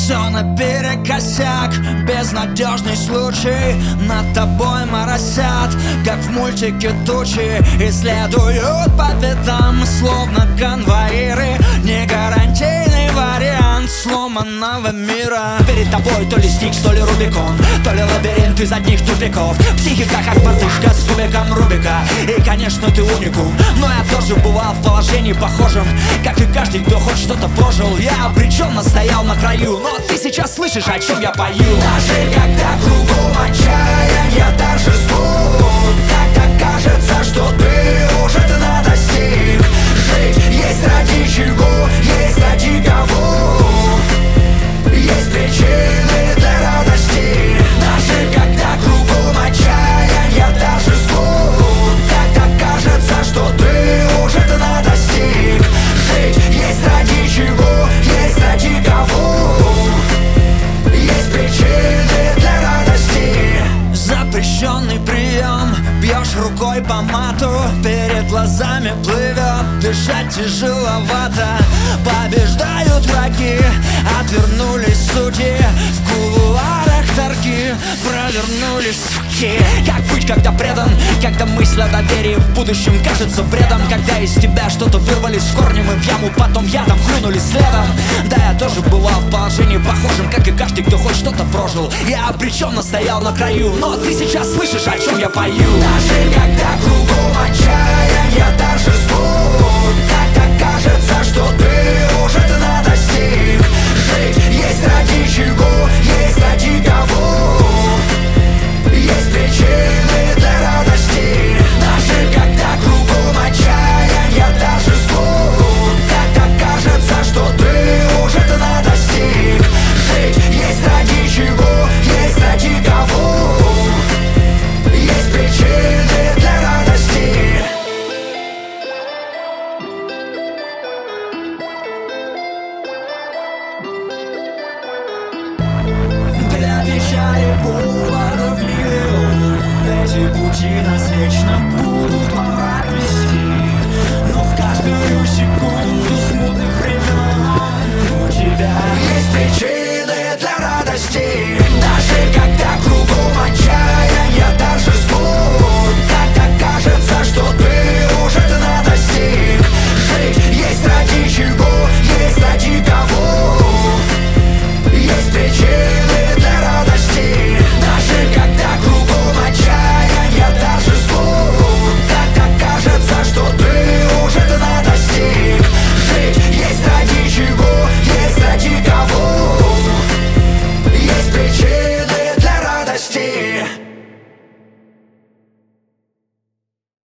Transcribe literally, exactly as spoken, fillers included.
Все наперекосяк, безнадежный случай. Над тобой моросят, как в мультике тучи, и следуют по пятам, словно конвоиры. Не гарантийный вариант сломанного мира. Перед тобой то ли Стикс, то ли Рубикон, то ли лабиринт из одних тупиков. Психика как мартышка с кубиком Рубика. И конечно ты уникум, но я тоже бывал в положении похожем, как и каждый, кто хоть что-то прожил. Я обреченно стоял на краю, но ты сейчас слышишь, о чем я пою. Даже когда кругом отчаяние торжествует, тогда кажется, что ты уже дна достиг. Жить есть ради чего, есть ради кого, есть причины для радости. Даже когда кругом отчаяние торжествует, тогда кажется, что ты уже дна достиг. Жить есть ради чего, есть ради кого, есть причины для радости. Запрещенный прием, бьешь рукой по мату, перед глазами плывет, дышать тяжеловато. Побеждают враги, отвернулись судьи, в кулуарах торги провернулись суки. Как быть, когда предан, когда мысль о доверии в будущем кажется бредом, когда из тебя что-то вырвались с корнем и в яму потом ядом хлюнули следом. Да, я тоже бывал в положении похожем, как и каждый, кто хоть что-то прожил. Я обреченно стоял на краю, но ты сейчас слышишь, о чем я пою. Даже когда кругом отчаяние торжествует, тогда кажется, что ты уже дна достиг. Жить есть ради чего, есть ради кого, есть причины для радости. Даже когда кругом отчаяние торжествует, тогда кажется, что ты уже дна достиг. Жить есть ради чего, есть ради кого, есть причины для радости. Для печали поводов миллион, эти пути нас вечно